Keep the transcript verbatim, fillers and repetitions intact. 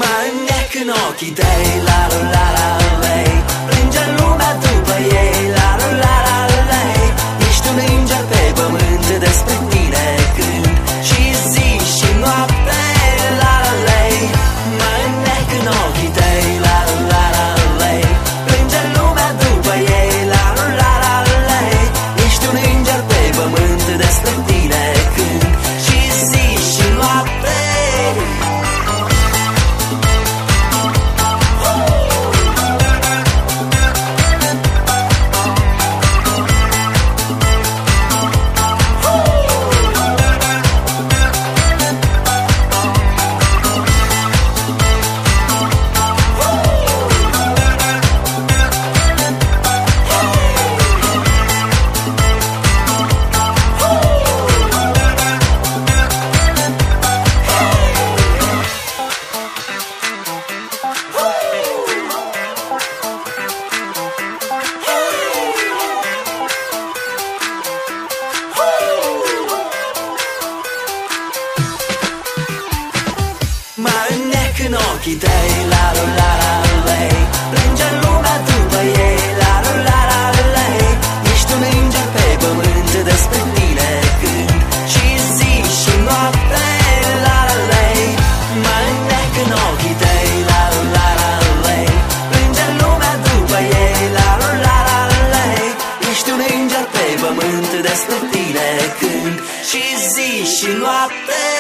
Mă înnec în ochii tăi, la la la la lei. Plânge lumea după ei, la la la la lei. Ești un înger pe pământ, despre tine cânt și zi și noapte, la la lei. Mă înnec în ochii tăi, la la la la lei. Plânge lumea după ei, la la la la lei. Ești un înger pe pământ, despre tine cânt și zi și noapte. Mă înnec în ochii tăi, la la la la lei. Plânge lumea după ei, la la la la lei. Ești un înger pe pământ, despre tine cânt și zi și noapte, la la lei. Mă înnec în ochii tăi, la la la la lei. Plânge lumea după ei, la la la la lei. Ești un înger pe pământ, despre tine cânt și zi și noapte.